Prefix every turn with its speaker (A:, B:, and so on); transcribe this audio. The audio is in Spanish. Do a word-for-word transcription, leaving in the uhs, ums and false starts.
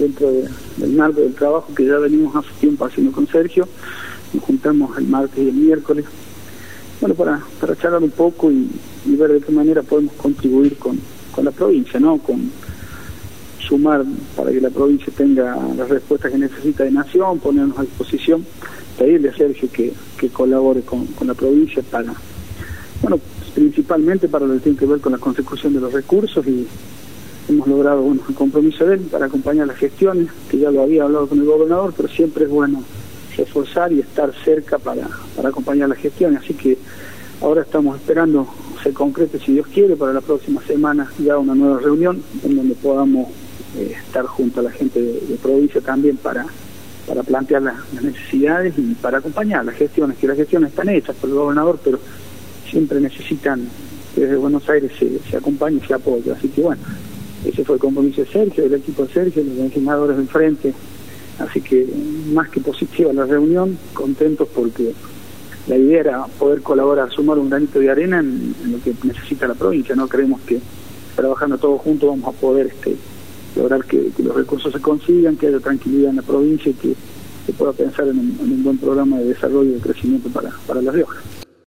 A: dentro de, del marco del trabajo que ya venimos hace tiempo haciendo con Sergio. Nos juntamos el martes y el miércoles, bueno, para, para charlar un poco y, y ver de qué manera podemos contribuir con, con la provincia, ¿no? Con sumar para que la provincia tenga las respuestas que necesita de Nación, ponernos a disposición, pedirle a Sergio que, que colabore con, con la provincia para, bueno, principalmente para lo que tiene que ver con la consecución de los recursos, y hemos logrado, bueno, el compromiso de él para acompañar las gestiones, que ya lo había hablado con el gobernador, pero siempre es bueno reforzar y estar cerca para, para acompañar las gestiones, así que ahora estamos esperando se concrete, si Dios quiere, para la próxima semana ya una nueva reunión en donde podamos eh, estar junto a la gente de, de provincia también para, para plantear la, las necesidades y para acompañar las gestiones, que las gestiones están hechas por el gobernador, pero siempre necesitan que desde Buenos Aires se, se acompañe y se apoye, así que bueno, ese fue el compromiso de Sergio, del equipo de Sergio, los legisladores del frente, así que más que positiva la reunión, contentos porque la idea era poder colaborar, sumar un granito de arena en, en lo que necesita la provincia, ¿no? Creemos que trabajando todos juntos vamos a poder este, lograr que, que los recursos se consigan, que haya tranquilidad en la provincia y que se pueda pensar en un, en un buen programa de desarrollo y de crecimiento para, para La Rioja.